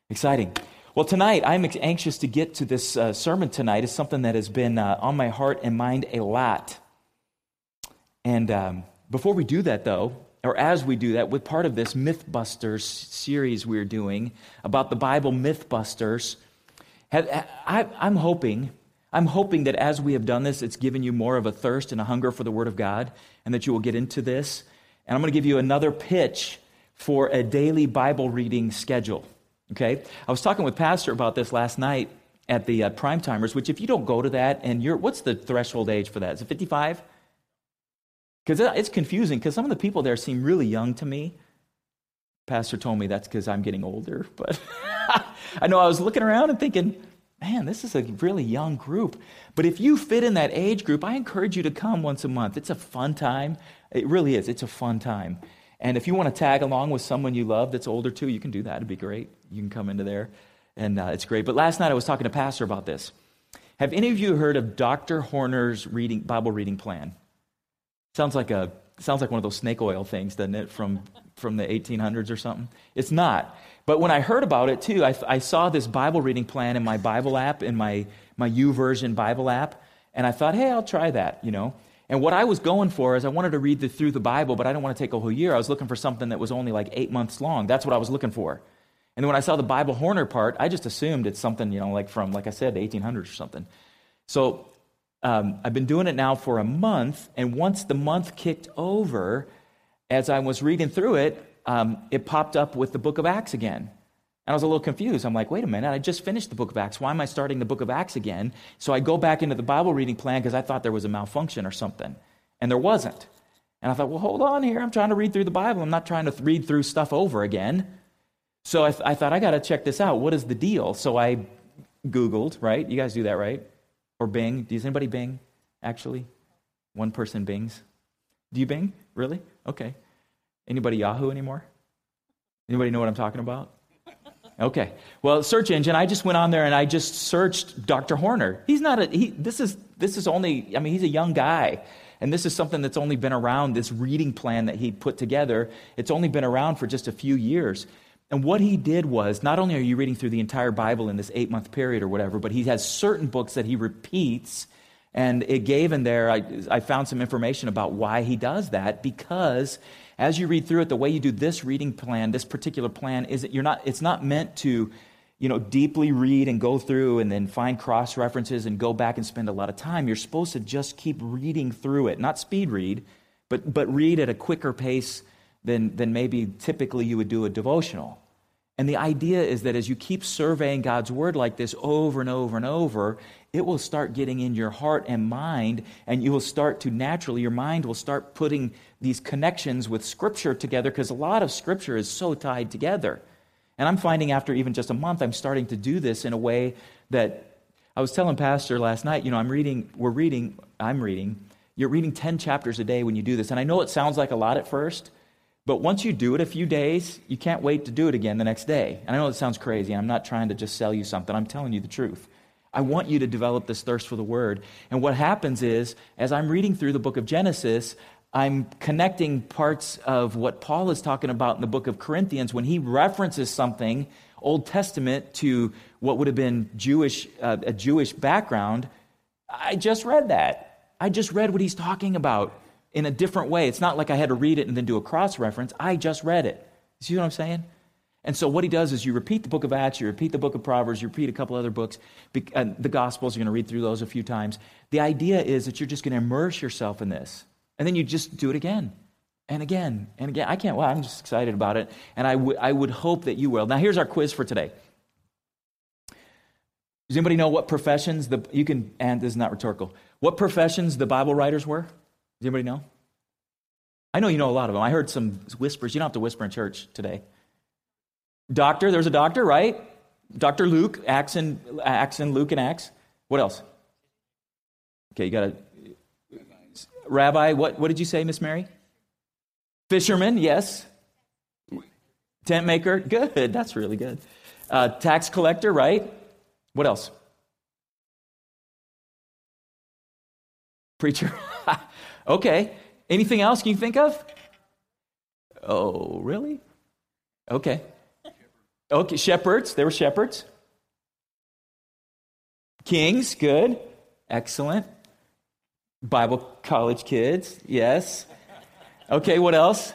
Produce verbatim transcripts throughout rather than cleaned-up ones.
Exciting. Well, tonight, I'm anxious to get to this uh, sermon tonight. It's something that has been uh, on my heart and mind a lot. And um, before we do that, though, or as we do that, with part of this Mythbusters series we're doing about the Bible Mythbusters, have, I, I'm hoping, I'm hoping that as we have done this, it's given you more of a thirst and a hunger for the Word of God, and that you will get into this. And I'm going to give you another pitch for a daily Bible reading schedule. Okay, I was talking with Pastor about this last night at the uh, Prime Timers, which if you don't go to that, and you're, what's the threshold age for that? Is it fifty-five? Because it's confusing, because some of the people there seem really young to me. Pastor told me that's because I'm getting older, but I know I was looking around and thinking, man, this is a really young group. But if you fit in that age group, I encourage you to come once a month. It's a fun time. It really is. It's a fun time. And if you want to tag along with someone you love that's older too, you can do that. It'd be great. You can come into there, and uh, it's great. But last night I was talking to Pastor about this. Have any of you heard of Doctor Horner's reading Bible reading plan? Sounds like a sounds like one of those snake oil things, doesn't it, from, from the eighteen hundreds or something? It's not. But when I heard about it too, I, I saw this Bible reading plan in my Bible app, in my, my YouVersion Bible app, and I thought, hey, I'll try that, you know. And what I was going for is I wanted to read the, through the Bible, but I didn't want to take a whole year. I was looking for something that was only like eight months long. That's what I was looking for. And then when I saw the Bible Horner part, I just assumed it's something, you know, like from, like I said, the eighteen hundreds or something. So um, I've been doing it now for a month, and once the month kicked over, as I was reading through it, um, it popped up with the book of Acts again. And I was a little confused. I'm like, wait a minute, I just finished the book of Acts. Why am I starting the book of Acts again? So I go back into the Bible reading plan because I thought there was a malfunction or something. And there wasn't. And I thought, well, hold on here. I'm trying to read through the Bible. I'm not trying to read through stuff over again. So I, th- I thought, I got to check this out. What is the deal? So I Googled, right? You guys do that, right? Or Bing. Does anybody Bing, actually? One person Bings. Do you Bing? Really? Okay. Anybody Yahoo anymore? Anybody know what I'm talking about? Okay. Well, search engine, I just went on there and I just searched Doctor Horner. He's not a, he, this is, this is only, I mean, he's a young guy. And this is something that's only been around, this reading plan that he put together. It's only been around for just a few years. And what he did was, not only are you reading through the entire Bible in this eight-month period or whatever, but he has certain books that he repeats. And it gave in there, I, I found some information about why he does that, because as you read through it, the way you do this reading plan, this particular plan, is that you're not, it's not meant to, you know, deeply read and go through and then find cross-references and go back and spend a lot of time. You're supposed to just keep reading through it, not speed read, but but read at a quicker pace than, than maybe typically you would do a devotional. And the idea is that as you keep surveying God's Word like this over and over and over, it will start getting in your heart and mind, and you will start to naturally, your mind will start putting these connections with Scripture together, because a lot of Scripture is so tied together. And I'm finding after even just a month, I'm starting to do this in a way that I was telling Pastor last night, you know, I'm reading, we're reading, I'm reading, you're reading ten chapters a day when you do this. And I know it sounds like a lot at first, but once you do it a few days, you can't wait to do it again the next day. And I know it sounds crazy. I'm not trying to just sell you something. I'm telling you the truth. I want you to develop this thirst for the Word. And what happens is, as I'm reading through the book of Genesis, I'm connecting parts of what Paul is talking about in the book of Corinthians when he references something, Old Testament, to what would have been Jewish, uh, a Jewish background. I just read that. I just read what he's talking about in a different way. It's not like I had to read it and then do a cross-reference. I just read it. You see what I'm saying? And so what he does is you repeat the book of Acts, you repeat the book of Proverbs, you repeat a couple other books, uh, the Gospels, you're going to read through those a few times. The idea is that you're just going to immerse yourself in this. And then you just do it again and again and again. I can't, well, I'm just excited about it. And I would I would hope that you will. Now, here's our quiz for today. Does anybody know what professions, the you can, and this is not rhetorical, what professions the Bible writers were? Does anybody know? I know you know a lot of them. I heard some whispers. You don't have to whisper in church today. Doctor, there's a doctor, right? Doctor Luke, Acts and, Acts and Luke and Acts. What else? Okay, you got a rabbi. What, what did you say, Miss Mary? Fisherman, yes. Tent maker, good. That's really good. Uh, tax collector, right? What else? Preacher. Okay. Anything else can you think of? Oh, really? Okay. Okay, shepherds. They were shepherds. Kings, good. Excellent. Bible college kids, yes. Okay, what else?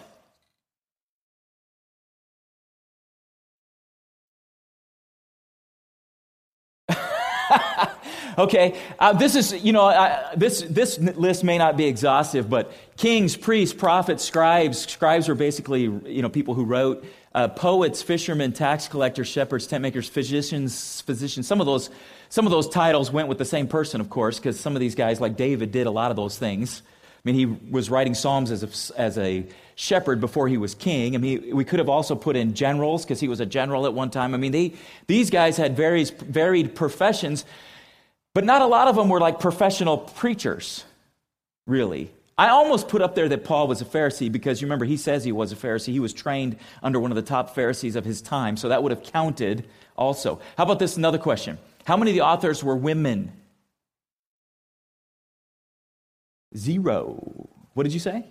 Okay, uh, this is, you know, uh, this this list may not be exhaustive, but kings, priests, prophets, scribes. Scribes were basically, you know, people who wrote. Uh, poets, fishermen, tax collectors, shepherds, tent makers, physicians, physicians. Some of those, some of those titles went with the same person, of course, because some of these guys, like David, did a lot of those things. I mean, he was writing Psalms as a, as a shepherd before he was king. I mean, we could have also put in generals because he was a general at one time. I mean, they these guys had various varied professions. But not a lot of them were like professional preachers, really. I almost put up there that Paul was a Pharisee because you remember he says he was a Pharisee. He was trained under one of the top Pharisees of his time, so that would have counted also. How about this, another question? How many of the authors were women? Zero. What did you say?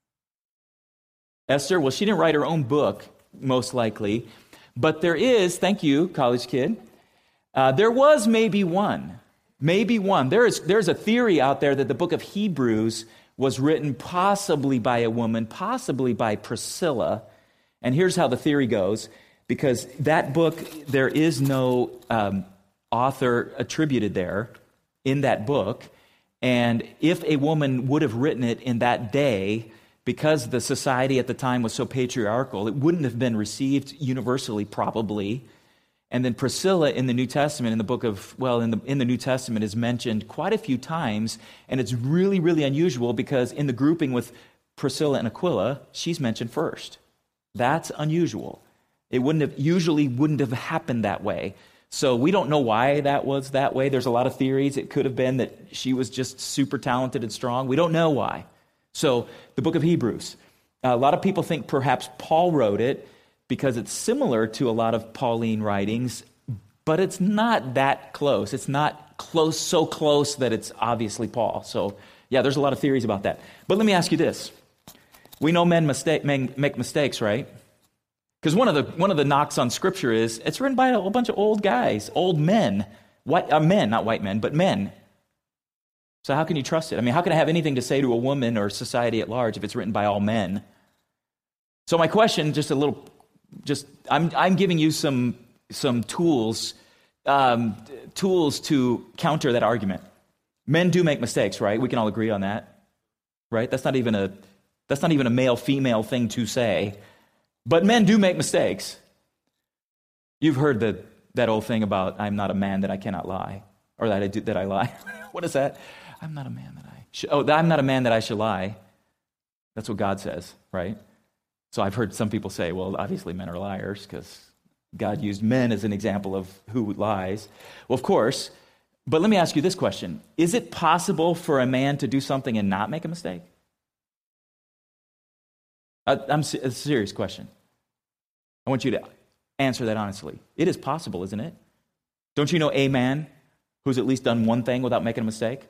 Esther? Well, she didn't write her own book, most likely. But there is, thank you, college kid, uh, there was maybe one. Maybe one. There is, there's a theory out there that the book of Hebrews was written possibly by a woman, possibly by Priscilla. And here's how the theory goes. Because that book, there is no um, author attributed there in that book. And if a woman would have written it in that day, because the society at the time was so patriarchal, it wouldn't have been received universally, probably. And then Priscilla in the New Testament, in the book of, well, in the in the New Testament is mentioned quite a few times, and it's really, really unusual because in the grouping with Priscilla and Aquila, she's mentioned first. That's unusual. It wouldn't have, usually wouldn't have happened that way. So we don't know why that was that way. There's a lot of theories. It could have been that she was just super talented and strong. We don't know why. So the book of Hebrews, a lot of people think perhaps Paul wrote it, because it's similar to a lot of Pauline writings, but it's not that close. It's not close, so close that it's obviously Paul. So, yeah, there's a lot of theories about that. But let me ask you this. We know men mistake, make mistakes, right? Because one of the one of the knocks on Scripture is it's written by a whole bunch of old guys, old men. White, uh, men, not white men, but men. So how can you trust it? I mean, how can I have anything to say to a woman or society at large if it's written by all men? So my question, just a little... Just I'm I'm giving you some some tools um, tools to counter that argument. Men do make mistakes, right? We can all agree on that, right? That's not even a that's not even a male female thing to say, but men do make mistakes. You've heard that that old thing about I'm not a man that I cannot lie, or that I do that I lie. What is that? I'm not a man that I should, oh I'm not a man that I should lie. That's what God says, right? So I've heard some people say, well, obviously men are liars because God used men as an example of who lies. Well, of course, but let me ask you this question. Is it possible for a man to do something and not make a mistake? I, I'm it's a serious question. I want you to answer that honestly. It is possible, isn't it? Don't you know a man who's at least done one thing without making a mistake?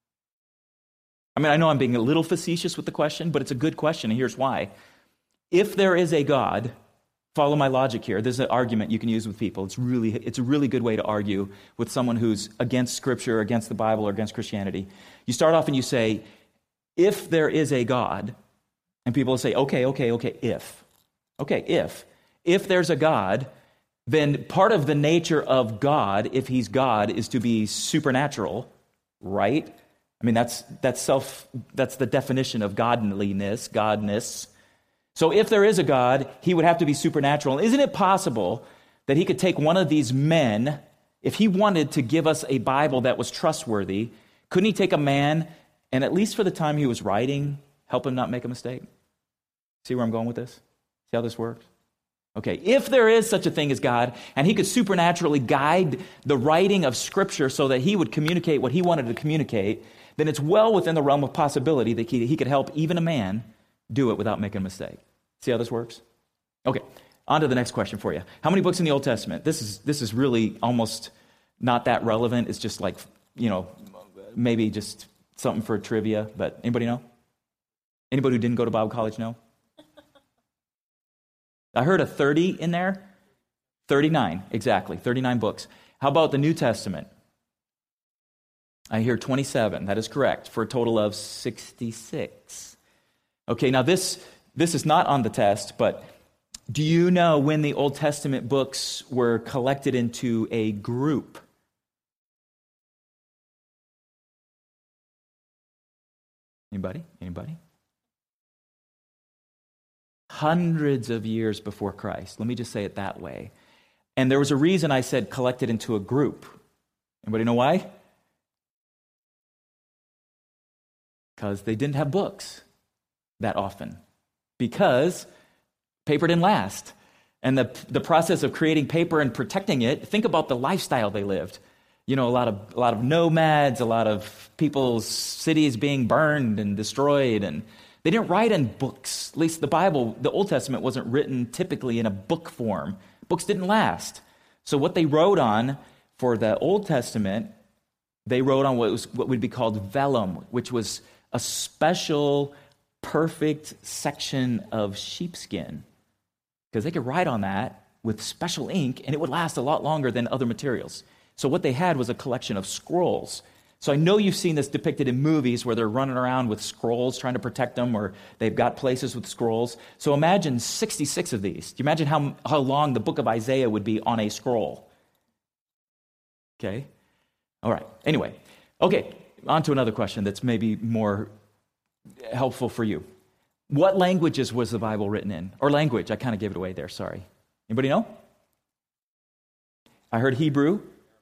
I mean, I know I'm being a little facetious with the question, but it's a good question, and here's why. If there is a God, follow my logic here. There's an argument you can use with people. It's really, it's a really good way to argue with someone who's against Scripture, against the Bible, or against Christianity. You start off and you say, if there is a God, and people will say, okay, okay, okay, if. Okay, if. If there's a God, then part of the nature of God, if he's God, is to be supernatural, right? I mean, that's that's self, that's the definition of godliness, godness. So if there is a God, he would have to be supernatural. Isn't it possible that he could take one of these men, if he wanted to give us a Bible that was trustworthy, couldn't he take a man and at least for the time he was writing, help him not make a mistake? See where I'm going with this? See how this works? Okay, if there is such a thing as God, and he could supernaturally guide the writing of Scripture so that he would communicate what he wanted to communicate, then it's well within the realm of possibility that he, he could help even a man do it without making a mistake. See how this works? Okay, on to the next question for you. How many books in the Old Testament? This is this is really almost not that relevant. It's just like, you know, maybe just something for trivia, but anybody know? Anybody who didn't go to Bible college know? I heard a thirty in there. thirty-nine, exactly, thirty-nine books. How about the New Testament? I hear twenty-seven. That is correct, for a total of sixty-six. Okay, now this, this is not on the test, but do you know when the Old Testament books were collected into a group? Anybody? Anybody? Hundreds of years before Christ. Let me just say it that way. And there was a reason I said collected into a group. Anybody know why? Because they didn't have books that often. Because paper didn't last. And the, the process of creating paper and protecting it, think about the lifestyle they lived. You know, a lot of a lot of nomads, a lot of people's cities being burned and destroyed, and they didn't write in books. At least the Bible, the Old Testament, wasn't written typically in a book form. Books didn't last. So what they wrote on for the Old Testament, they wrote on what was what would be called vellum, which was a special, perfect section of sheepskin, because they could write on that with special ink, and it would last a lot longer than other materials. So what they had was a collection of scrolls. So I know you've seen this depicted in movies where they're running around with scrolls trying to protect them, or they've got places with scrolls. So imagine sixty-six of these. Do you imagine how, how long the book of Isaiah would be on a scroll? Okay. All right. Anyway. Okay. On to another question that's maybe more helpful for you. What languages was the Bible written in? Or language. I kind of gave it away there. Sorry. Anybody know? I heard Hebrew,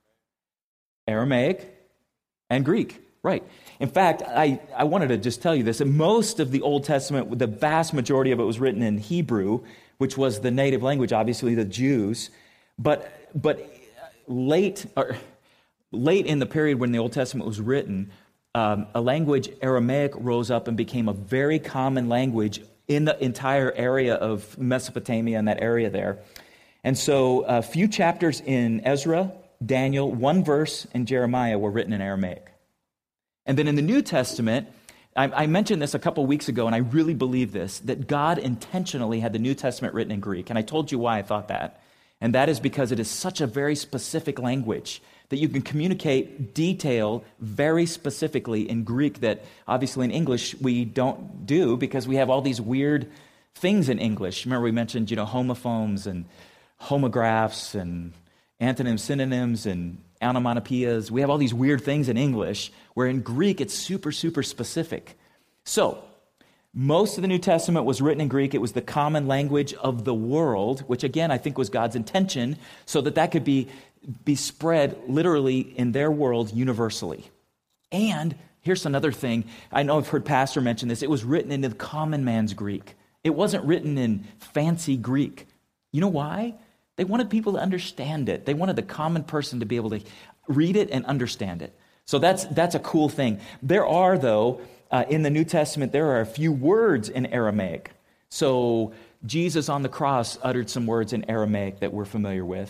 Aramaic, and Greek. Right. In fact, I, I wanted to just tell you this. That most of the Old Testament, the vast majority of it was written in Hebrew, which was the native language, obviously, the Jews. But but late or late in the period when the Old Testament was written, um, a language, Aramaic, rose up and became a very common language in the entire area of Mesopotamia and that area there. And so a few chapters in Ezra, Daniel, one verse in Jeremiah were written in Aramaic. And then in the New Testament, I, I mentioned this a couple weeks ago, and I really believe this, that God intentionally had the New Testament written in Greek. And I told you why I thought that. And that is because it is such a very specific language that you can communicate detail very specifically in Greek that obviously in English we don't do, because we have all these weird things in English. Remember we mentioned, you know, homophones and homographs and antonyms, synonyms, and onomatopoeias. We have all these weird things in English, where in Greek it's super, super specific. So, most of the New Testament was written in Greek. It was the common language of the world, which again I think was God's intention, so that that could be, be spread literally in their world universally. And here's another thing. I know I've heard Pastor mention this. It was written in the common man's Greek. It wasn't written in fancy Greek. You know why? They wanted people to understand it. They wanted the common person to be able to read it and understand it. So that's that's a cool thing. There are, though, uh, in the New Testament, there are a few words in Aramaic. So Jesus on the cross uttered some words in Aramaic that we're familiar with,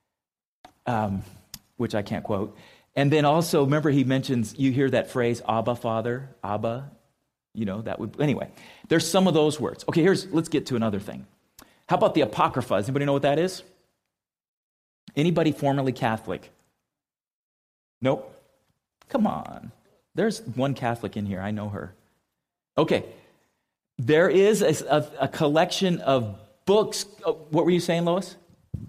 um, which I can't quote. And then also, remember he mentions, you hear that phrase, Abba, Father, Abba, you know, that would, anyway. There's some of those words. Okay, here's, let's get to another thing. How about the Apocrypha? Does anybody know what that is? Anybody formerly Catholic? Nope. Come on. There's one Catholic in here. I know her. Okay. There is a, a, a collection of books. Oh, what were you saying, Lois?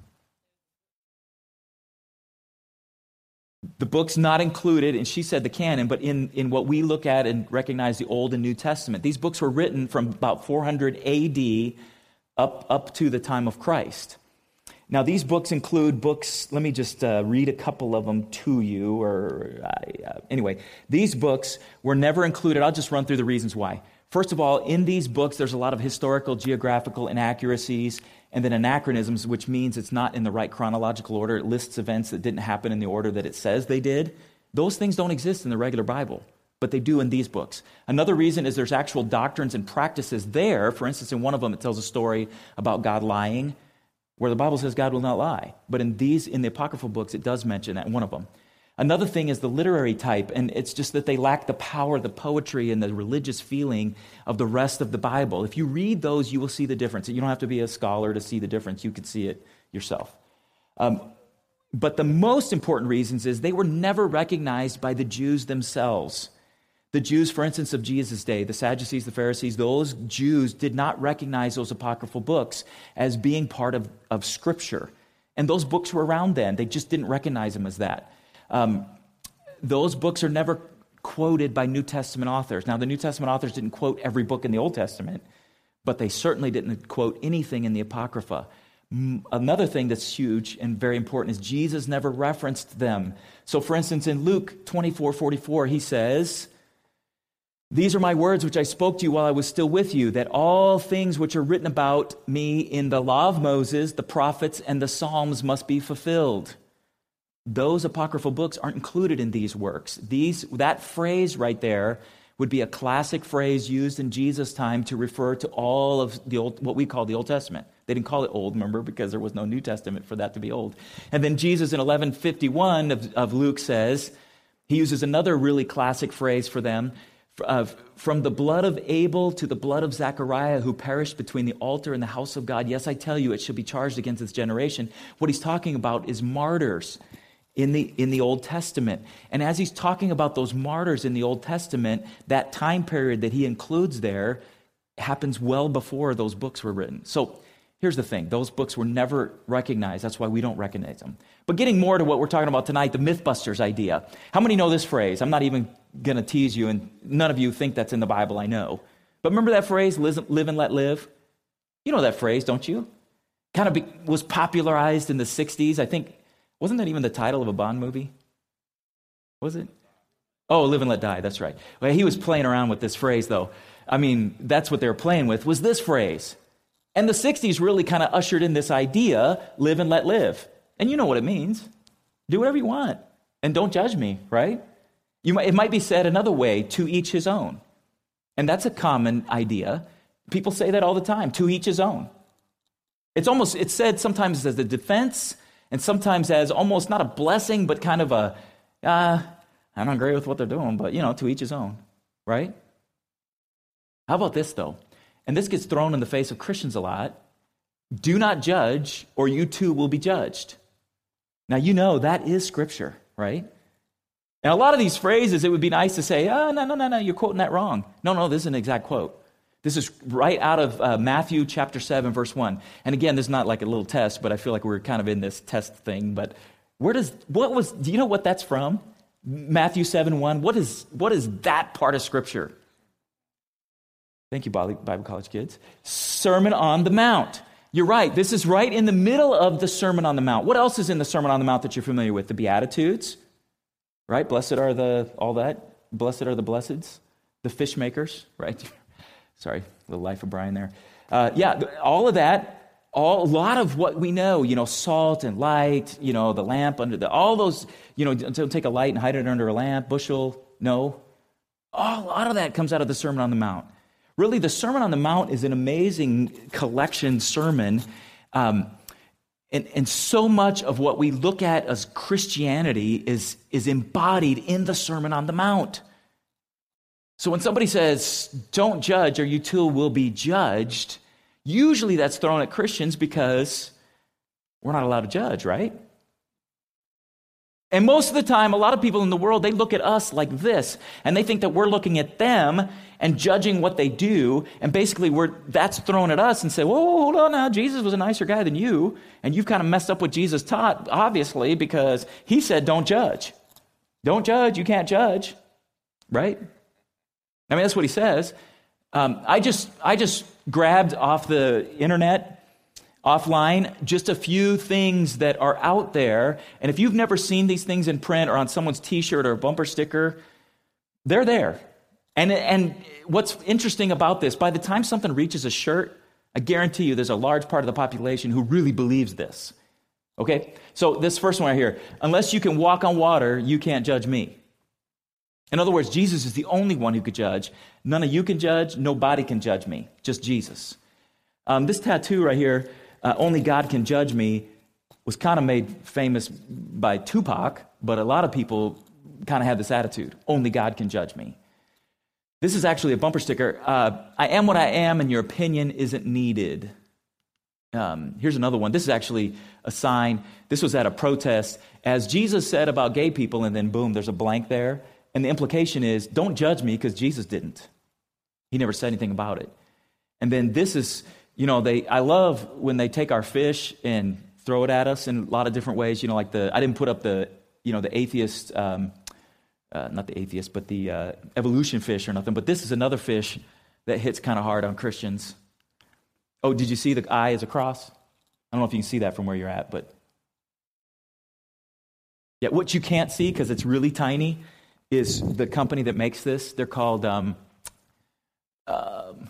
The book's not included, and she said the canon, but in, in what we look at and recognize the Old and New Testament. These books were written from about four hundred A D up, up to the time of Christ. Now, these books include books, let me just uh, read a couple of them to you. Or uh, Anyway, these books were never included. I'll just run through the reasons why. First of all, in these books, there's a lot of historical, geographical inaccuracies, and then anachronisms, which means it's not in the right chronological order. It lists events that didn't happen in the order that it says they did. Those things don't exist in the regular Bible, but they do in these books. Another reason is there's actual doctrines and practices there. For instance, in one of them, it tells a story about God lying, where the Bible says God will not lie. But in these, in the apocryphal books, it does mention that, one of them. Another thing is the literary type, and it's just that they lack the power, the poetry, and the religious feeling of the rest of the Bible. If you read those, you will see the difference. You don't have to be a scholar to see the difference. You can see it yourself. Um, but the most important reasons is they were never recognized by the Jews themselves. The Jews, for instance, of Jesus' day, the Sadducees, the Pharisees, those Jews did not recognize those apocryphal books as being part of, of Scripture. And those books were around then. They just didn't recognize them as that. Um, those books are never quoted by New Testament authors. Now, the New Testament authors didn't quote every book in the Old Testament, but they certainly didn't quote anything in the Apocrypha. Another thing that's huge and very important is Jesus never referenced them. So, for instance, in Luke twenty-four forty-four, he says, "These are my words which I spoke to you while I was still with you, that all things which are written about me in the law of Moses, the prophets, and the Psalms must be fulfilled." Those apocryphal books aren't included in these works. These, that phrase right there would be a classic phrase used in Jesus' time to refer to all of the old, what we call the Old Testament. They didn't call it old, remember, because there was no New Testament for that to be old. And then Jesus in eleven fifty-one of, of Luke says, he uses another really classic phrase for them, uh, from the blood of Abel to the blood of Zechariah, who perished between the altar and the house of God. Yes, I tell you, it shall be charged against this generation. What he's talking about is martyrs in the in the Old Testament. And as he's talking about those martyrs in the Old Testament, that time period that he includes there happens well before those books were written. So here's the thing. Those books were never recognized. That's why we don't recognize them. But getting more to what we're talking about tonight, the Mythbusters idea. How many know this phrase? I'm not even going to tease you, and none of you think that's in the Bible, I know. But remember that phrase, live and let live? You know that phrase, don't you? Kind of be, was popularized in the sixties. I think, wasn't that even the title of a Bond movie? Was it? Oh, Live and Let Die, that's right. Well, he was playing around with this phrase, though. I mean, that's what they were playing with, was this phrase. And the sixties really kind of ushered in this idea, live and let live. And you know what it means. Do whatever you want. And don't judge me, right? You might, it might be said another way, to each his own. And that's a common idea. People say that all the time, to each his own. It's almost, it's said sometimes as a defense, and sometimes as almost not a blessing, but kind of a, uh, I don't agree with what they're doing, but, you know, to each his own, right? How about this, though? And this gets thrown in the face of Christians a lot. Do not judge, or you too will be judged. Now, you know that is Scripture, right? And a lot of these phrases, it would be nice to say, oh, no, no, no, no, you're quoting that wrong. No, no, this is an exact quote. This is right out of uh, Matthew chapter seven, verse one. And again, this is not like a little test, but I feel like we're kind of in this test thing. But where does, what was, do you know what that's from? Matthew seven, one. What is, what is that part of Scripture? Thank you, Bible College kids. Sermon on the Mount. You're right. This is right in the middle of the Sermon on the Mount. What else is in the Sermon on the Mount that you're familiar with? The Beatitudes, right? Blessed are the, all that. Blessed are the blesseds. The fish makers, right? Sorry, little life of Brian there. Uh, yeah, all of that, all, a lot of what we know, you know, salt and light, you know, the lamp under the, all those, you know, don't take a light and hide it under a lamp, bushel, no. Oh, a lot of that comes out of the Sermon on the Mount. Really, the Sermon on the Mount is an amazing collection sermon, um, and, and so much of what we look at as Christianity is, is embodied in the Sermon on the Mount. So when somebody says, don't judge or you too will be judged, usually that's thrown at Christians because we're not allowed to judge, right? And most of the time, a lot of people in the world, they look at us like this, and they think that we're looking at them and judging what they do, and basically we're that's thrown at us and say, whoa, hold on now, Jesus was a nicer guy than you, and you've kind of messed up what Jesus taught, obviously, because he said don't judge. Don't judge, you can't judge, right? I mean, that's what he says. Um, I just I just grabbed off the internet, offline, just a few things that are out there. And if you've never seen these things in print or on someone's T-shirt or a bumper sticker, they're there. And, and what's interesting about this, by the time something reaches a shirt, I guarantee you there's a large part of the population who really believes this. Okay? So this first one right here, unless you can walk on water, you can't judge me. In other words, Jesus is the only one who could judge. None of you can judge. Nobody can judge me. Just Jesus. Um, this tattoo right here, uh, only God can judge me, was kind of made famous by Tupac, but a lot of people kind of have this attitude. Only God can judge me. This is actually a bumper sticker. Uh, I am what I am, and your opinion isn't needed. Um, here's another one. This is actually a sign. This was at a protest. As Jesus said about gay people, and then boom, there's a blank there. And the implication is, don't judge me because Jesus didn't. He never said anything about it. And then this is, you know, they. I love when they take our fish and throw it at us in a lot of different ways. You know, like the, I didn't put up the, you know, the atheist, um, uh, not the atheist, but the uh, evolution fish or nothing. But this is another fish that hits kind of hard on Christians. Oh, did you see the eye as a cross? I don't know if you can see that from where you're at, but yeah, what you can't see because it's really tiny is the company that makes this. They're called, um, um,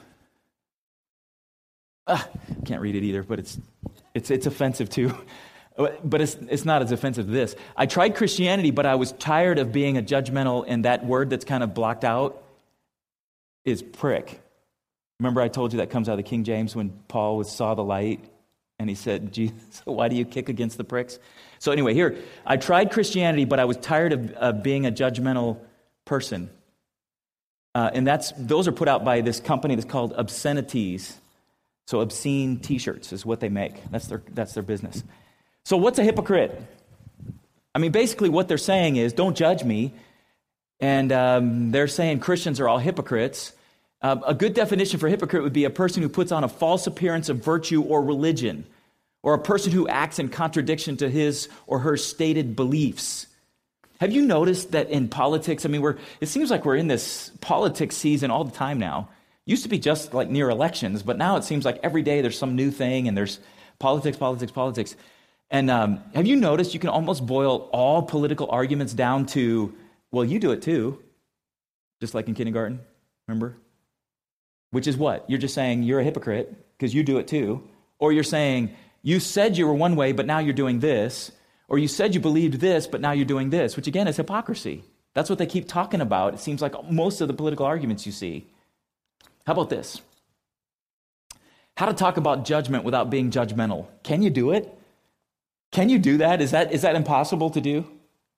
ah, can't read it either, but it's it's it's offensive too. But it's it's not as offensive as this. I tried Christianity, but I was tired of being a judgmental, and that word that's kind of blocked out is prick. Remember I told you that comes out of the King James when Paul was, saw the light and he said, Jesus, why do you kick against the pricks? So anyway, here, I tried Christianity, but I was tired of uh, being a judgmental person. Uh, and that's those are put out by this company that's called Obscenities. So obscene t-shirts is what they make. That's their that's their business. So what's a hypocrite? I mean, basically what they're saying is, don't judge me. And um, they're saying Christians are all hypocrites. Uh, a good definition for hypocrite would be a person who puts on a false appearance of virtue or religion, or a person who acts in contradiction to his or her stated beliefs. Have you noticed that in politics, I mean, we're it seems like we're in this politics season all the time now. Used to be just like near elections, but now it seems like every day there's some new thing and there's politics, politics, politics. And um, have you noticed you can almost boil all political arguments down to, well, you do it too, just like in kindergarten, remember? Which is what? You're just saying you're a hypocrite because you do it too. Or you're saying you said you were one way, but now you're doing this. Or you said you believed this, but now you're doing this, which again is hypocrisy. That's what they keep talking about. It seems like most of the political arguments you see. How about this? How to talk about judgment without being judgmental. Can you do it? Can you do that? Is that is that impossible to do?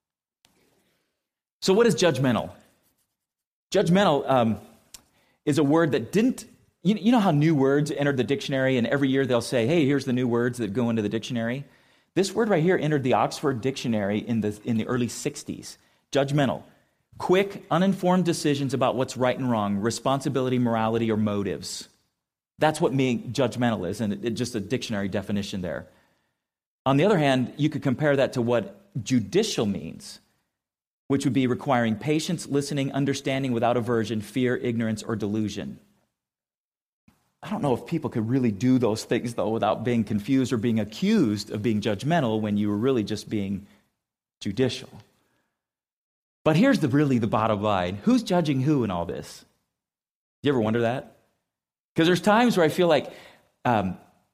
So what is judgmental? Judgmental um, is a word that didn't, you, you know how new words entered the dictionary and every year they'll say, hey, here's the new words that go into the dictionary? This word right here entered the Oxford Dictionary in the in the early sixties. Judgmental. Quick, uninformed decisions about what's right and wrong, responsibility, morality, or motives. That's what being judgmental is, and it, it, just a dictionary definition there. On the other hand, you could compare that to what judicial means, which would be requiring patience, listening, understanding without aversion, fear, ignorance, or delusion. I don't know if people could really do those things, though, without being confused or being accused of being judgmental when you were really just being judicial. But here's the really the bottom line. Who's judging who in all this? Do you ever wonder that? Because there's times where I feel like um,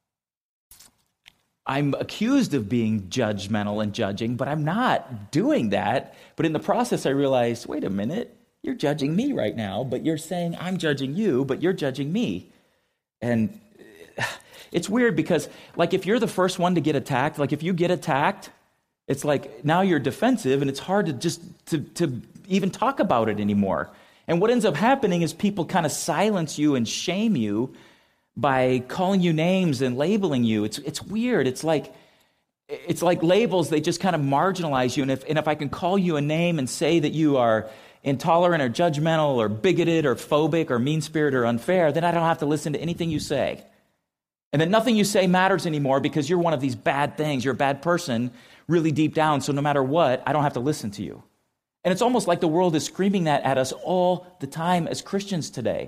I'm accused of being judgmental and judging, but I'm not doing that. But in the process, I realized, wait a minute, you're judging me right now, but you're saying I'm judging you, but you're judging me. And it's weird because, like, if you're the first one to get attacked, like if you get attacked, it's like now you're defensive and it's hard to just to, to even talk about it anymore. And what ends up happening is people kind of silence you and shame you by calling you names and labeling you. It's it's weird. It's like it's like labels, they just kind of marginalize you. And if and if I can call you a name and say that you are intolerant or judgmental or bigoted or phobic or mean-spirited or unfair, then I don't have to listen to anything you say. And then nothing you say matters anymore because you're one of these bad things. You're a bad person really deep down, so no matter what, I don't have to listen to you. And it's almost like the world is screaming that at us all the time as Christians today.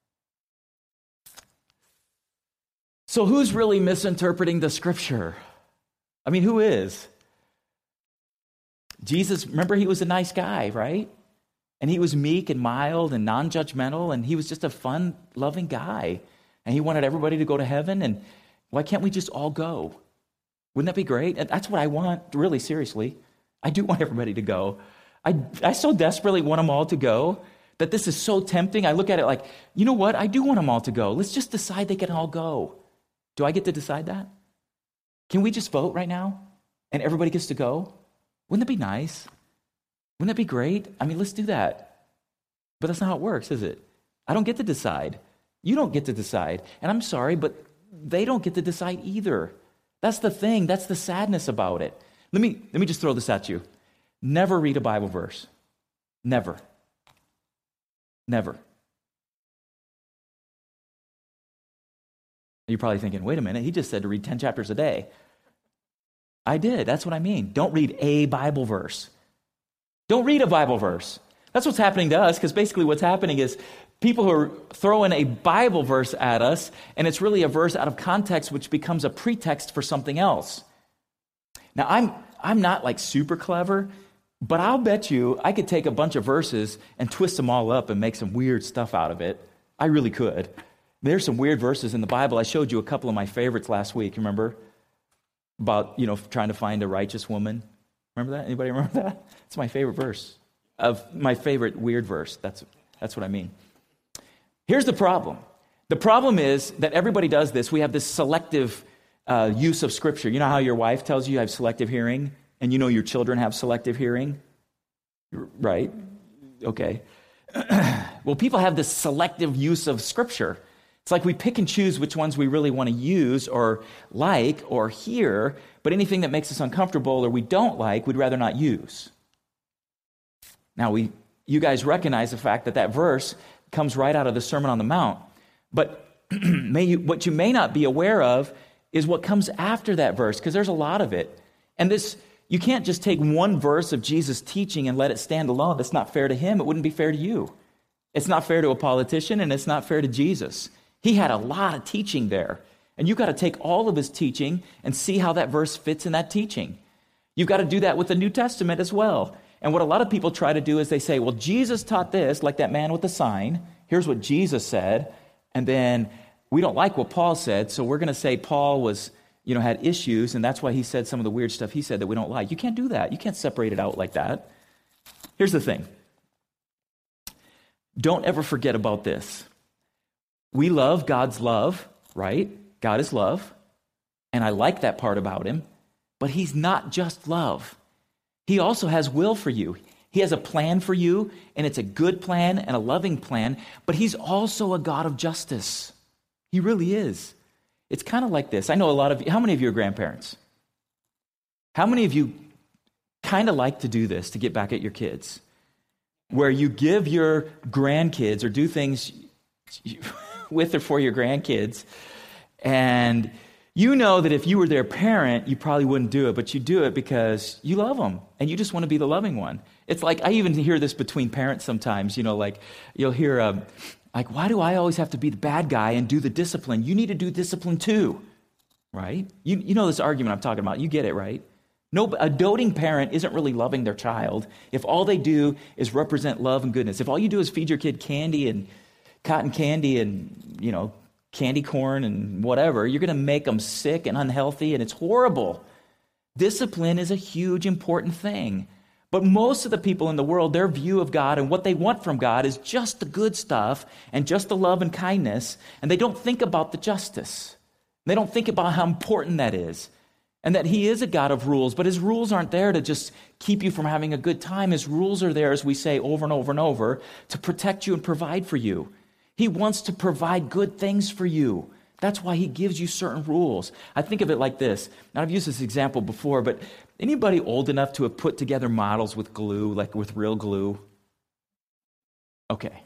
So who's really misinterpreting the scripture? I mean, who is? Jesus, remember, he was a nice guy, right? And he was meek and mild and non-judgmental, and he was just a fun, loving guy. And he wanted everybody to go to heaven, and why can't we just all go? Wouldn't that be great? And that's what I want, really, seriously. I do want everybody to go. I, I so desperately want them all to go that this is so tempting. I look at it like, you know what? I do want them all to go. Let's just decide they can all go. Do I get to decide that? Can we just vote right now and everybody gets to go? Wouldn't that be nice? Wouldn't that be great? I mean, let's do that. But that's not how it works, is it? I don't get to decide. You don't get to decide. And I'm sorry, but they don't get to decide either. That's the thing. That's the sadness about it. Let me, let me just throw this at you. Never read a Bible verse. Never. Never. You're probably thinking, wait a minute, he just said to read ten chapters a day. I did. That's what I mean. Don't read a Bible verse. Don't read a Bible verse. That's what's happening to us, because basically what's happening is people who are throwing a Bible verse at us, and it's really a verse out of context, which becomes a pretext for something else. Now, I'm I'm not like super clever, but I'll bet you I could take a bunch of verses and twist them all up and make some weird stuff out of it. I really could. There's some weird verses in the Bible. I showed you a couple of my favorites last week, remember? About, you know, trying to find a righteous woman. Remember that? Anybody remember that? It's my favorite verse. Of my favorite weird verse. That's that's what I mean. Here's the problem. The problem is that everybody does this. We have this selective uh, use of Scripture. You know how your wife tells you you have selective hearing, and you know your children have selective hearing? Right? Okay. Well, people have this selective use of Scripture. It's like we pick and choose which ones we really want to use or like or hear, but anything that makes us uncomfortable or we don't like, we'd rather not use. Now, we, you guys recognize the fact that that verse comes right out of the Sermon on the Mount, but may you, what you may not be aware of is what comes after that verse, because there's a lot of it. And this, you can't just take one verse of Jesus' teaching and let it stand alone. That's not fair to him. It wouldn't be fair to you. It's not fair to a politician, and it's not fair to Jesus. He had a lot of teaching there. And you've got to take all of his teaching and see how that verse fits in that teaching. You've got to do that with the New Testament as well. And what a lot of people try to do is they say, well, Jesus taught this, like that man with the sign. Here's what Jesus said. And then we don't like what Paul said, so we're going to say Paul was, you know, had issues, and that's why he said some of the weird stuff he said that we don't like. You can't do that. You can't separate it out like that. Here's the thing. Don't ever forget about this. We love God's love, right? God is love, and I like that part about him, but he's not just love. He also has will for you. He has a plan for you, and it's a good plan and a loving plan, but he's also a God of justice. He really is. It's kind of like this. I know a lot of you, how many of you are grandparents? How many of you kind of like to do this, to get back at your kids, where you give your grandkids or do things with or for your grandkids, and you know that if you were their parent, you probably wouldn't do it, but you do it because you love them, and you just want to be the loving one. It's like, I even hear this between parents sometimes, you know, like, you'll hear, um, like, why do I always have to be the bad guy and do the discipline? You need to do discipline too, right? You, you know this argument I'm talking about. You get it, right? No, a doting parent isn't really loving their child if all they do is represent love and goodness. If all you do is feed your kid candy and cotton candy and, you know, candy corn and whatever, you're going to make them sick and unhealthy, and it's horrible. Discipline is a huge, important thing. But most of the people in the world, their view of God and what they want from God is just the good stuff and just the love and kindness, and they don't think about the justice. They don't think about how important that is, and that he is a God of rules, but his rules aren't there to just keep you from having a good time. His rules are there, as we say over and over and over, to protect you and provide for you. He wants to provide good things for you. That's why he gives you certain rules. I think of it like this. Now, I've used this example before, but anybody old enough to have put together models with glue, like with real glue? Okay.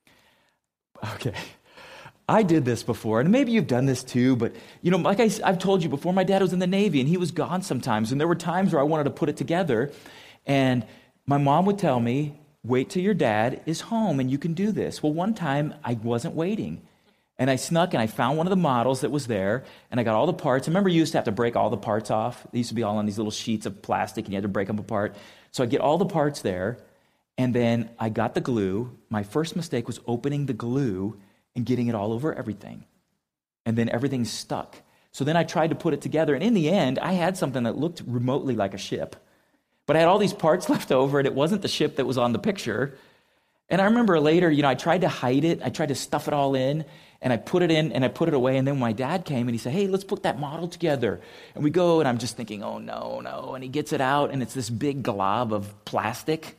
Okay. I did this before, and maybe you've done this too, but, you know, like I, I've told you before, my dad was in the Navy, and he was gone sometimes, and there were times where I wanted to put it together, and my mom would tell me, wait till your dad is home, and you can do this. Well, one time, I wasn't waiting. And I snuck and I found one of the models that was there, and I got all the parts. I remember you used to have to break all the parts off. They used to be all on these little sheets of plastic, and you had to break them apart. So I get all the parts there, and then I got the glue. My first mistake was opening the glue and getting it all over everything. And then everything stuck. So then I tried to put it together, and in the end, I had something that looked remotely like a ship. But I had all these parts left over, and it wasn't the ship that was on the picture. And I remember later, you know, I tried to hide it. I tried to stuff it all in. And I put it in and I put it away. And then my dad came and he said, hey, let's put that model together. And we go, and I'm just thinking, oh, no, no. And he gets it out, and it's this big glob of plastic.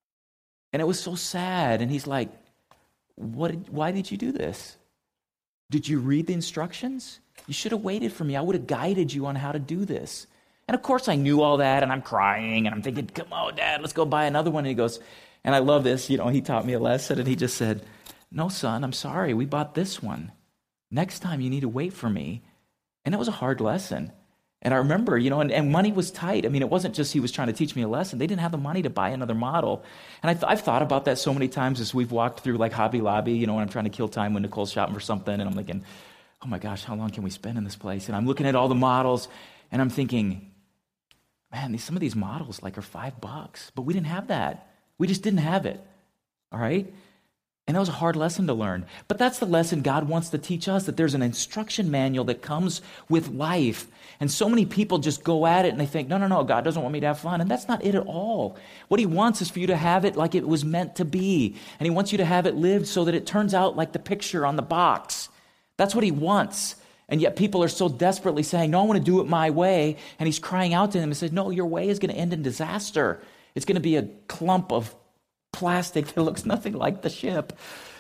And it was so sad. And he's like, "What? Did, why did you do this? Did you read the instructions? You should have waited for me. I would have guided you on how to do this. And of course I knew all that, and I'm crying, and I'm thinking, come on, Dad, let's go buy another one. And he goes, and I love this, you know, he taught me a lesson, and he just said, no, son, I'm sorry, we bought this one. Next time you need to wait for me. And it was a hard lesson. And I remember, you know, and, and money was tight. I mean, it wasn't just he was trying to teach me a lesson. They didn't have the money to buy another model. And I th- I've thought about that so many times as we've walked through like Hobby Lobby, you know, when I'm trying to kill time when Nicole's shopping for something. And I'm thinking, oh my gosh, how long can we spend in this place? And I'm looking at all the models and I'm thinking, man, these, some of these models like are five bucks. But we didn't have that. We just didn't have it. All right? And that was a hard lesson to learn. But that's the lesson God wants to teach us, that there's an instruction manual that comes with life. And so many people just go at it and they think, no, no, no, God doesn't want me to have fun. And that's not it at all. What he wants is for you to have it like it was meant to be. And he wants you to have it lived so that it turns out like the picture on the box. That's what he wants. And yet people are so desperately saying, no, I want to do it my way. And he's crying out to them and says, no, your way is going to end in disaster. It's going to be a clump of plastic that looks nothing like the ship.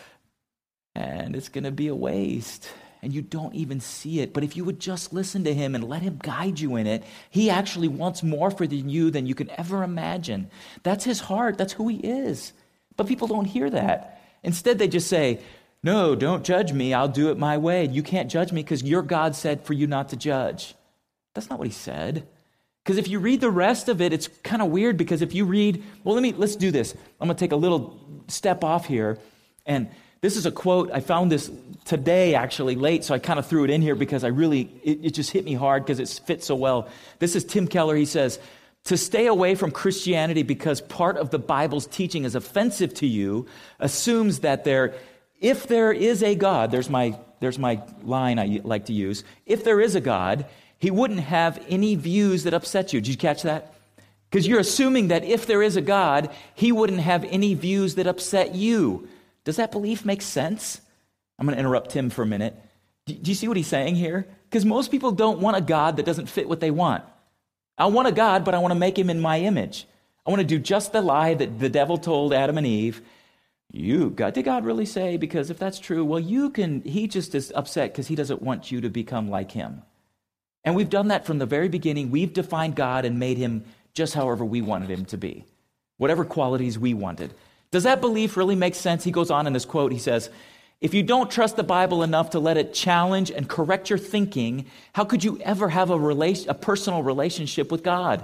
And it's going to be a waste. And you don't even see it. But if you would just listen to him and let him guide you in it, he actually wants more for you than you can ever imagine. That's his heart. That's who he is. But people don't hear that. Instead, they just say, no, don't judge me. I'll do it my way. You can't judge me because your God said for you not to judge. That's not what he said. Because if you read the rest of it, it's kind of weird because if you read, well, let me, let's do this. I'm going to take a little step off here. And this is a quote. I found this today, actually, late, so I kind of threw it in here because I really, it, it just hit me hard because it fits so well. This is Tim Keller. He says, to stay away from Christianity because part of the Bible's teaching is offensive to you assumes that there, if there is a God, there's my, there's my line I like to use, if there is a God, he wouldn't have any views that upset you. Did you catch that? Because you're assuming that if there is a God, he wouldn't have any views that upset you. Does that belief make sense? I'm going to interrupt Tim for a minute. Do you see what he's saying here? Because most people don't want a God that doesn't fit what they want. I want a God, but I want to make him in my image. I want to do just the lie that the devil told Adam and Eve. You, God, did God really say? Because if that's true, well, you can, he just is upset because he doesn't want you to become like him. And we've done that from the very beginning. We've defined God and made him just however we wanted him to be, whatever qualities we wanted. Does that belief really make sense? He goes on in this quote. He says, if you don't trust the Bible enough to let it challenge and correct your thinking, how could you ever have a, relation, a personal relationship with God?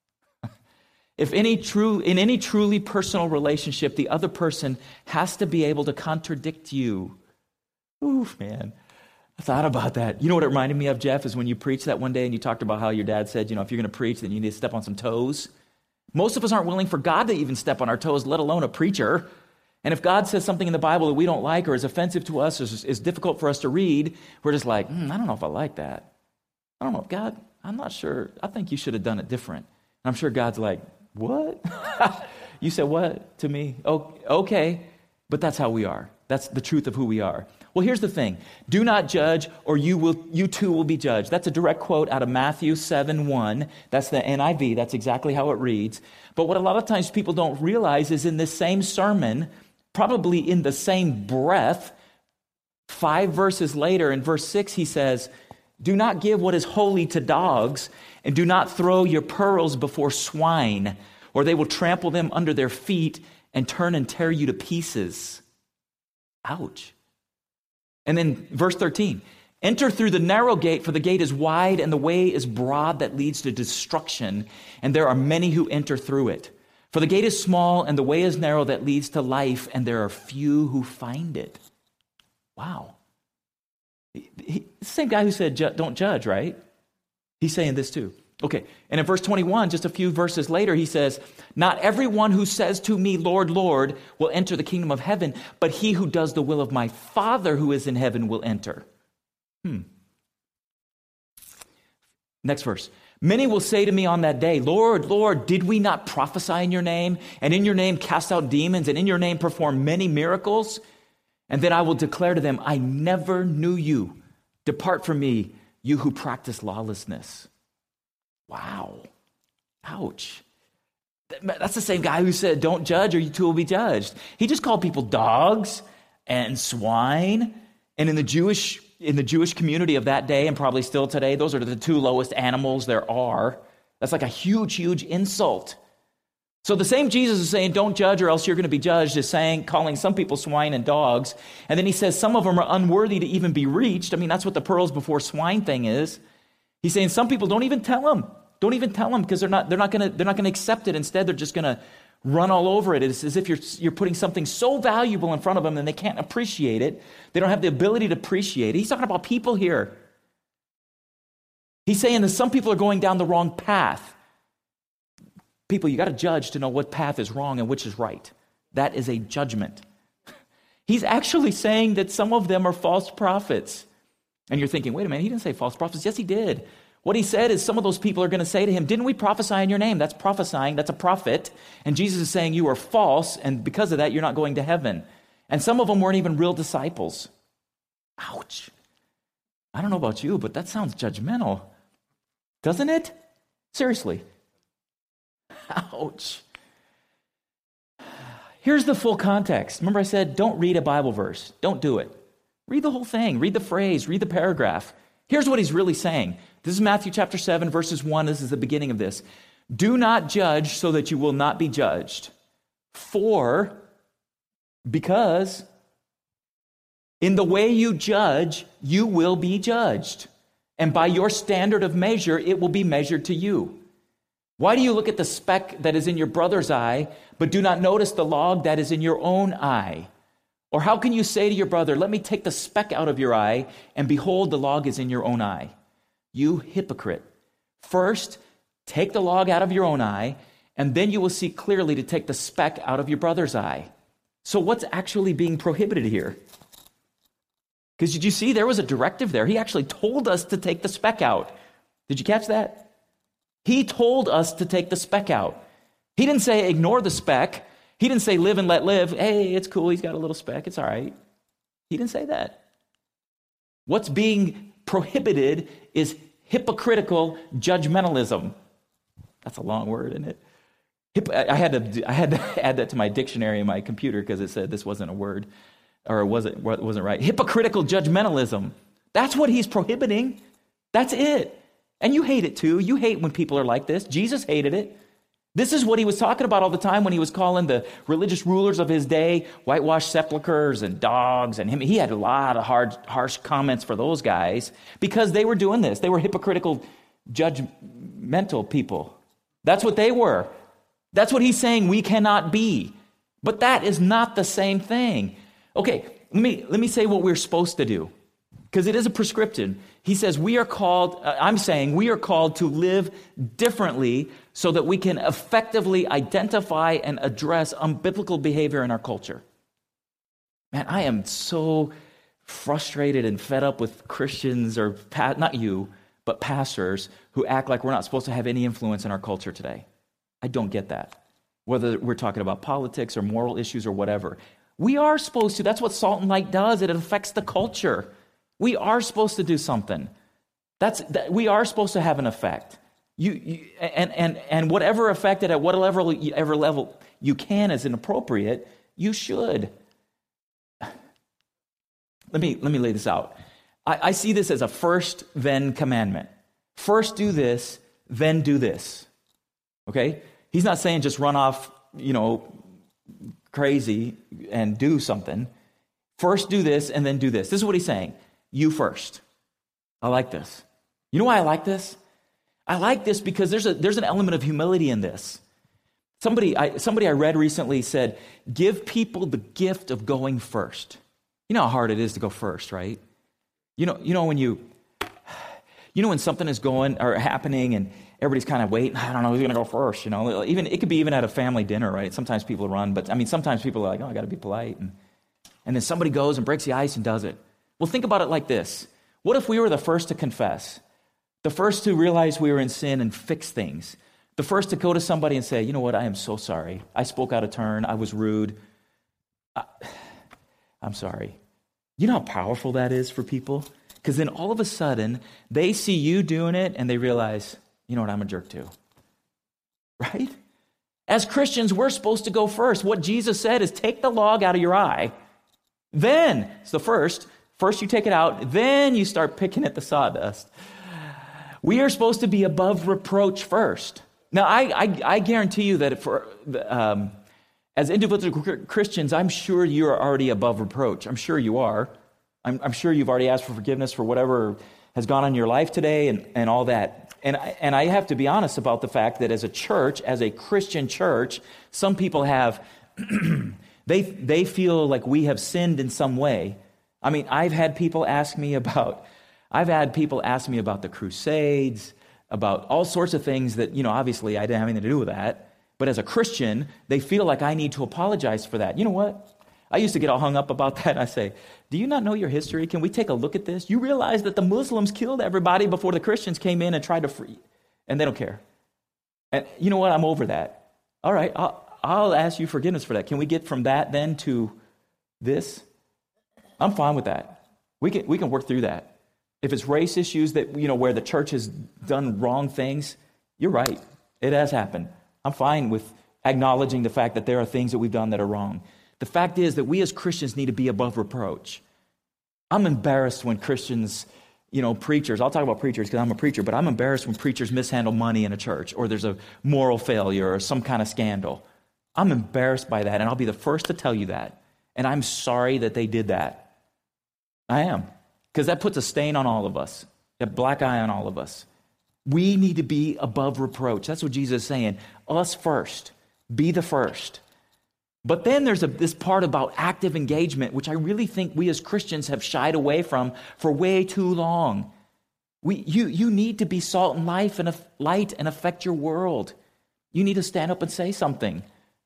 If any true, in any truly personal relationship, the other person has to be able to contradict you. Oof, man. I thought about that. You know what it reminded me of, Jeff, is when you preached that one day and you talked about how your dad said, you know, if you're going to preach, then you need to step on some toes. Most of us aren't willing for God to even step on our toes, let alone a preacher. And if God says something in the Bible that we don't like or is offensive to us or is, is difficult for us to read, we're just like, mm, I don't know if I like that. I don't know. God, I'm not sure. I think you should have done it different. And I'm sure God's like, what? You said what to me? Oh, okay. But that's how we are. That's the truth of who we are. Well, here's the thing. Do not judge or you will, you too will be judged. That's a direct quote out of Matthew seven one. That's the N I V. That's exactly how it reads. But what a lot of times people don't realize is in this same sermon, probably in the same breath, five verses later in verse six, he says, do not give what is holy to dogs and do not throw your pearls before swine or they will trample them under their feet and turn and tear you to pieces. Ouch. And then verse thirteen, enter through the narrow gate, for the gate is wide and the way is broad that leads to destruction, and there are many who enter through it. For the gate is small and the way is narrow that leads to life, and there are few who find it. Wow. He, he, the same guy who said, don't judge, right? He's saying this too. Okay, and in verse twenty-one, just a few verses later, he says, not everyone who says to me, Lord, Lord, will enter the kingdom of heaven, but he who does the will of my Father who is in heaven will enter. Hmm. Next verse. Many will say to me on that day, Lord, Lord, did we not prophesy in your name, and in your name cast out demons, and in your name perform many miracles? And then I will declare to them, I never knew you. Depart from me, you who practice lawlessness. Wow. Ouch. That's the same guy who said, don't judge or you too will be judged. He just called people dogs and swine. And in the Jewish in the Jewish community of that day, and probably still today, those are the two lowest animals there are. That's like a huge, huge insult. So the same Jesus is saying, don't judge or else you're going to be judged, is saying, calling some people swine and dogs. And then he says some of them are unworthy to even be reached. I mean, that's what the pearls before swine thing is. He's saying some people don't even tell them. Don't even tell them because they're not, they're not going to, they're not going to accept it. Instead, they're just going to run all over it. It's as if you're, you're putting something so valuable in front of them and they can't appreciate it. They don't have the ability to appreciate it. He's talking about people here. He's saying that some people are going down the wrong path. People, you got to judge to know what path is wrong and which is right. That is a judgment. He's actually saying that some of them are false prophets. And you're thinking, wait a minute, he didn't say false prophets. Yes, he did. What he said is some of those people are going to say to him, didn't we prophesy in your name? That's prophesying. That's a prophet. And Jesus is saying you are false, and because of that, you're not going to heaven. And some of them weren't even real disciples. Ouch. I don't know about you, but that sounds judgmental. Doesn't it? Seriously. Ouch. Here's the full context. Remember I said, don't read a Bible verse. Don't do it. Read the whole thing. Read the phrase. Read the paragraph. Here's what he's really saying. This is Matthew chapter seven, verses one. This is the beginning of this. Do not judge so that you will not be judged. For, because, in the way you judge, you will be judged. And by your standard of measure, it will be measured to you. Why do you look at the speck that is in your brother's eye, but do not notice the log that is in your own eye? Or how can you say to your brother, let me take the speck out of your eye, and behold, the log is in your own eye? You hypocrite. First, take the log out of your own eye, and then you will see clearly to take the speck out of your brother's eye. So what's actually being prohibited here? Because did you see there was a directive there? He actually told us to take the speck out. Did you catch that? He told us to take the speck out. He didn't say ignore the speck. He didn't say live and let live. Hey, it's cool. He's got a little speck. It's all right. He didn't say that. What's being prohibited is hypocritical judgmentalism. That's a long word, isn't it? I had to I had to add that to my dictionary in my computer because it said this wasn't a word, or it wasn't wasn't right. Hypocritical judgmentalism. That's what he's prohibiting. That's it. And you hate it too. You hate when people are like this. Jesus hated it. This is what he was talking about all the time when he was calling the religious rulers of his day whitewashed sepulchers and dogs. And him. He had a lot of hard, harsh comments for those guys because they were doing this. They were hypocritical, judgmental people. That's what they were. That's what he's saying we cannot be. But that is not the same thing. Okay, let me, let me say what we're supposed to do. Because it is a prescription. He says we are called, uh, I'm saying we are called to live differently so that we can effectively identify and address unbiblical behavior in our culture. Man, I am so frustrated and fed up with Christians, or pa- not you, but pastors who act like we're not supposed to have any influence in our culture today. I don't get that. Whether we're talking about politics or moral issues or whatever. We are supposed to. That's what Salt and Light does. It affects the culture. We are supposed to do something. That's that, we are supposed to have an effect. You, you and and and whatever effect it at whatever level, ever level you can is inappropriate. You should. Let me let me lay this out. I, I see this as a first then commandment. First do this, then do this. Okay? He's not saying just run off, you know, crazy and do something. First do this and then do this. This is what he's saying. You first. I like this. You know why I like this? I like this because there's a there's an element of humility in this. Somebody I somebody I read recently said, give people the gift of going first. You know how hard it is to go first, right? You know, you know when you you know when something is going or happening and everybody's kind of waiting, I don't know who's gonna go first, you know. Even it could be even at a family dinner, right? Sometimes people run, but I mean sometimes people are like, oh, I gotta be polite, and and then somebody goes and breaks the ice and does it. Well, think about it like this. What if we were the first to confess? The first to realize we were in sin and fix things? The first to go to somebody and say, you know what, I am so sorry. I spoke out of turn. I was rude. I, I'm sorry. You know how powerful that is for people? Because then all of a sudden, they see you doing it and they realize, you know what, I'm a jerk too. Right? As Christians, we're supposed to go first. What Jesus said is take the log out of your eye. Then, it's the first, First you take it out, then you start picking at the sawdust. We are supposed to be above reproach first. Now, I, I, I guarantee you that for um, as individual Christians, I'm sure you are already above reproach. I'm sure you are. I'm, I'm sure you've already asked for forgiveness for whatever has gone on in your life today and, and all that. And I, and I have to be honest about the fact that as a church, as a Christian church, some people have, they they feel like we have sinned in some way. I mean, I've had people ask me about, I've had people ask me about the Crusades, about all sorts of things that, you know, obviously I didn't have anything to do with that. But as a Christian, they feel like I need to apologize for that. You know what? I used to get all hung up about that. I say, do you not know your history? Can we take a look at this? You realize that the Muslims killed everybody before the Christians came in and tried to free, and they don't care. And you know what? I'm over that. All right, I'll, I'll ask you forgiveness for that. Can we get from that then to this? I'm fine with that. We can we can work through that. If it's race issues that, you know, where the church has done wrong things, you're right. It has happened. I'm fine with acknowledging the fact that there are things that we've done that are wrong. The fact is that we as Christians need to be above reproach. I'm embarrassed when Christians, you know, preachers, I'll talk about preachers because I'm a preacher, but I'm embarrassed when preachers mishandle money in a church or there's a moral failure or some kind of scandal. I'm embarrassed by that, and I'll be the first to tell you that. And I'm sorry that they did that. I am. Because that puts a stain on all of us, a black eye on all of us. We need to be above reproach. That's what Jesus is saying. Us first. Be the first. But then there's a, this part about active engagement, which I really think we as Christians have shied away from for way too long. We, you, you need to be salt and life and light and affect your world. You need to stand up and say something.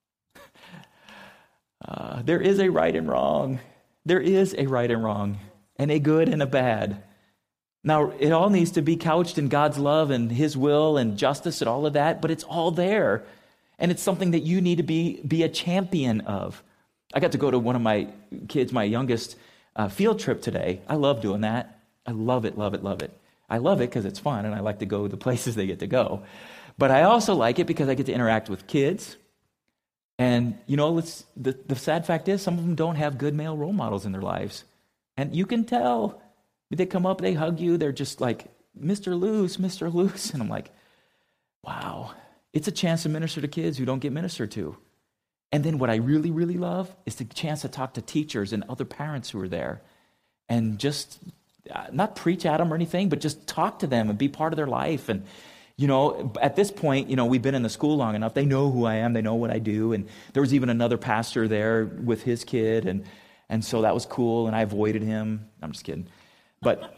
Uh, there is a right and wrong. There is a right and wrong, and a good and a bad. Now, it all needs to be couched in God's love and His will and justice and all of that, but it's all there. And it's something that you need to be, be a champion of. I got to go to one of my kids, my youngest, uh, field trip today. I love doing that. I love it, love it, love it. I love it because it's fun, and I like to go the places they get to go. But I also like it because I get to interact with kids. And, you know, let's, the, the sad fact is some of them don't have good male role models in their lives. And you can tell. They come up, they hug you, they're just like, Mister Loose, Mister Loose. And I'm like, wow. It's a chance to minister to kids who don't get ministered to. And then what I really, really love is the chance to talk to teachers and other parents who are there. And just, uh, not preach at them or anything, but just talk to them and be part of their life. And, you know, at this point, you know, we've been in the school long enough. They know who I am. They know what I do. And there was even another pastor there with his kid. And, and so that was cool. And I avoided him. I'm just kidding. But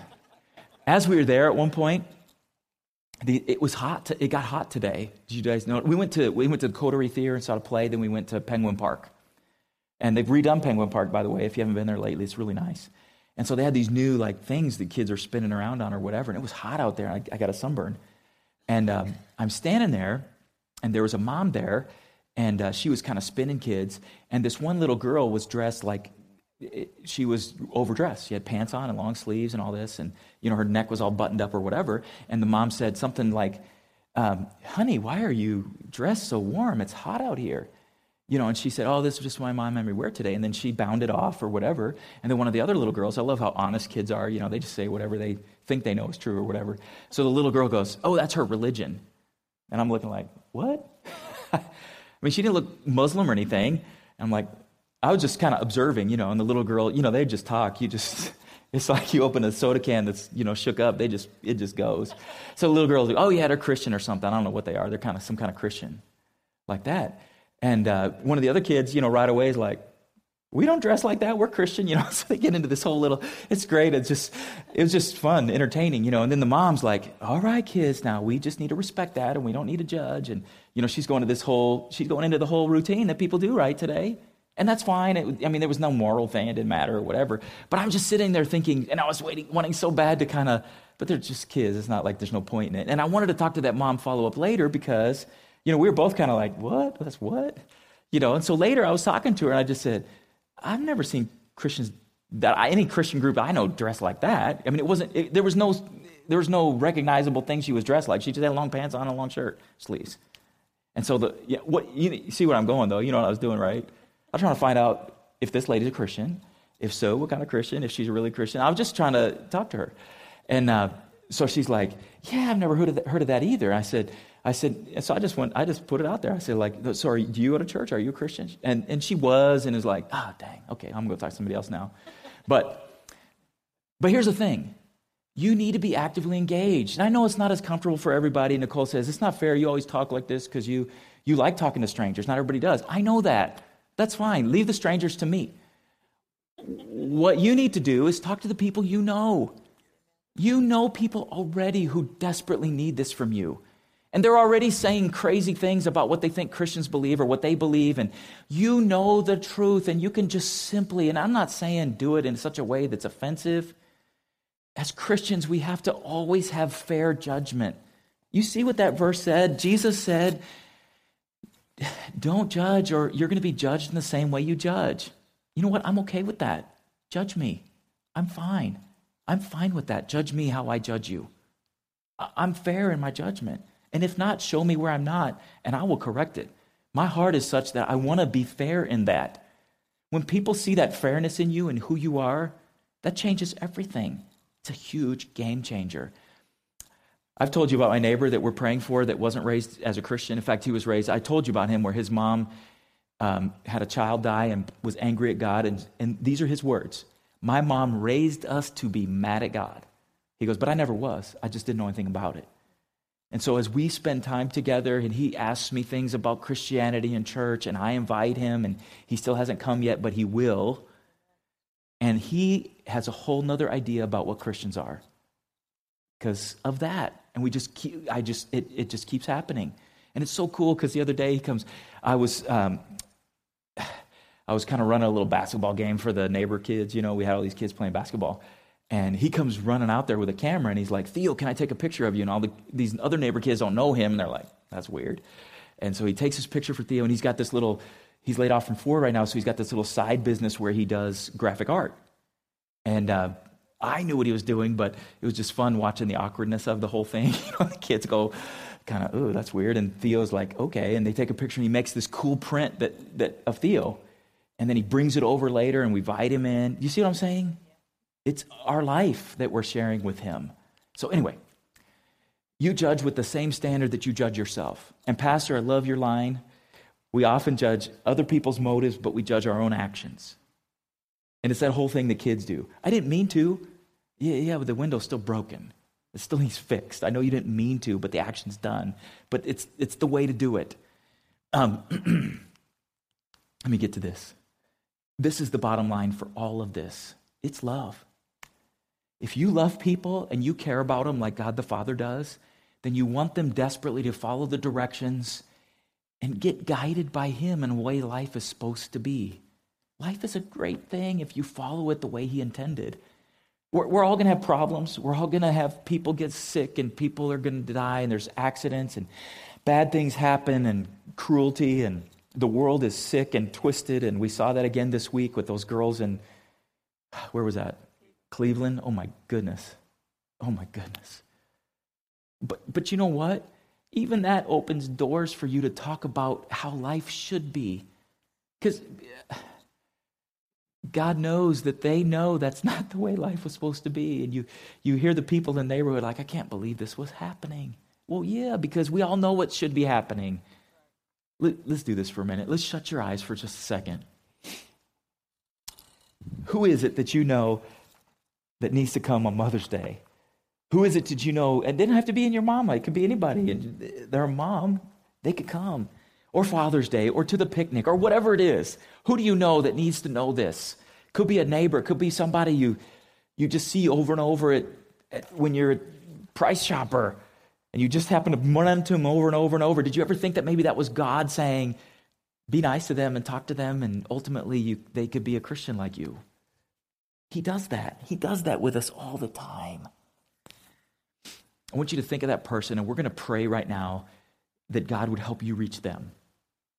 as we were there at one point, the, it was hot. To, it got hot today. Did you guys know? We went to we went to the Coterie Theater and saw a play. Then we went to Penguin Park, and they've redone Penguin Park, by the way. If you haven't been there lately, it's really nice. And so they had these new like things that kids are spinning around on or whatever. And it was hot out there. I, I got a sunburn, and um, I'm standing there, and there was a mom there, and uh, she was kind of spinning kids. And this one little girl was dressed like. It, she was overdressed. She had pants on and long sleeves and all this, and you know her neck was all buttoned up or whatever. And the mom said something like, um, "Honey, why are you dressed so warm? It's hot out here." You know, and she said, "Oh, this is just my mom made me wear today." And then she bounded off or whatever. And then one of the other little girls, I love how honest kids are. You know, they just say whatever they think they know is true or whatever. So the little girl goes, "Oh, that's her religion." And I'm looking like, what? I mean, she didn't look Muslim or anything. I'm like. I was just kind of observing, you know, and the little girl, you know, they just talk. You just, it's like you open a soda can that's, you know, shook up. They just, it just goes. So the little girl's like, oh, yeah, they're Christian or something. I don't know what they are. They're kind of some kind of Christian like that. And uh, one of the other kids, you know, right away is like, we don't dress like that. We're Christian, you know. So they get into this whole little, it's great. It's just, it was just fun, entertaining, you know. And then the mom's like, all right, kids, now we just need to respect that and we don't need to judge. And, you know, she's going to this whole, she's going into the whole routine that people do right today. And that's fine. It, I mean, there was no moral thing. It didn't matter or whatever. But I'm just sitting there thinking, and I was waiting, wanting so bad to kind of, but they're just kids. It's not like there's no point in it. And I wanted to talk to that mom follow up later because, you know, we were both kind of like, what? That's what? You know, and so later I was talking to her and I just said, I've never seen Christians, that I, any Christian group I know dressed like that. I mean, it wasn't, it, there was no, there was no recognizable thing she was dressed like. She just had long pants on and a long shirt, sleeves. And so the, yeah, what, you, you see where I'm going though? You know what I was doing, right? I'm trying to find out if this lady's a Christian, If so, what kind of Christian? If she's a really Christian. I was just trying to talk to her. And uh, so she's like, yeah, I've never heard of that, heard of that either. I said, I said, so I just went, I just put it out there. I said, like, so are, do you go to church? Are you a Christian? And and she was, and is like, ah, oh, dang, okay, I'm going to talk to somebody else now. But, but here's the thing. You need to be actively engaged. And I know it's not as comfortable for everybody. Nicole says, it's not fair. You always talk like this because you, you like talking to strangers. Not everybody does. I know that. That's fine. Leave the strangers to me. What you need to do is talk to the people you know. You know people already who desperately need this from you. And they're already saying crazy things about what they think Christians believe or what they believe. And you know the truth, and you can just simply, and I'm not saying do it in such a way that's offensive. As Christians, we have to always have fair judgment. You see what that verse said? Jesus said, don't judge, or you're going to be judged in the same way you judge. You know what? I'm okay with that. Judge me. I'm fine. I'm fine with that. Judge me how I judge you. I'm fair in my judgment. And if not, show me where I'm not, and I will correct it. My heart is such that I want to be fair in that. When people see that fairness in you and who you are, that changes everything. It's a huge game changer. I've told you about my neighbor that we're praying for that wasn't raised as a Christian. In fact, he was raised, I told you about him where his mom um, had a child die and was angry at God. And, and these are his words. My mom raised us to be mad at God. He goes, but I never was. I just didn't know anything about it. And so as we spend time together and he asks me things about Christianity and church and I invite him, and he still hasn't come yet, but he will. And he has a whole nother idea about what Christians are because of that. And we just keep, I just, it, it just keeps happening. And it's so cool because the other day he comes, I was, um, I was kind of running a little basketball game for the neighbor kids. You know, we had all these kids playing basketball. And he comes running out there with a camera, and he's like, Theo, can I take a picture of you? And all the, these other neighbor kids don't know him, and they're like, that's weird. And so he takes his picture for Theo, and he's got this little, he's laid off from Ford right now, so he's got this little side business where he does graphic art. And uh, I knew what he was doing, but it was just fun watching the awkwardness of the whole thing. You know, the kids go kind of, oh, that's weird. And Theo's like, okay. And they take a picture, and he makes this cool print that that of Theo. And then he brings it over later, and we invite him in. You see what I'm saying? It's our life that we're sharing with him. So anyway, you judge with the same standard that you judge yourself. And Pastor, I love your line. We often judge other people's motives, but we judge our own actions. And it's that whole thing the kids do. I didn't mean to. Yeah, yeah, but the window's still broken. It still needs fixed. I know you didn't mean to, but the action's done. But it's it's the way to do it. Um, let me get to this. This is the bottom line for all of this. It's love. If you love people and you care about them like God the Father does, then you want them desperately to follow the directions and get guided by him in a way life is supposed to be. Life is a great thing if you follow it the way he intended. We're, we're all going to have problems. We're all going to have people get sick, and people are going to die, and there's accidents, and bad things happen, and cruelty, and the world is sick and twisted, and we saw that again this week with those girls in, where was that? Cleveland? Oh my goodness. Oh my goodness. But but you know what? Even that opens doors for you to talk about how life should be. Because God knows that they know that's not the way life was supposed to be. And you, you hear the people in the neighborhood like, I can't believe this was happening. Well, yeah, because we all know what should be happening. Let, let's do this for a minute. Let's shut your eyes for just a second. Who is it that you know that needs to come on Mother's Day? Who is it that you know? It didn't have to be in your mama. It could be anybody. And their mom, they could come. Or Father's Day, or to the picnic, or whatever it is. Who do you know that needs to know this? Could be a neighbor. Could be somebody you you just see over and over at, at when you're a Price Shopper, and you just happen to run into them over and over and over. Did you ever think that maybe that was God saying, be nice to them and talk to them, and ultimately you, they could be a Christian like you? He does that. He does that with us all the time. I want you to think of that person, and we're going to pray right now that God would help you reach them.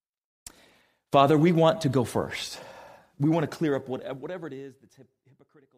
Father, we want to go first. We want to clear up whatever it is that's hypocritical.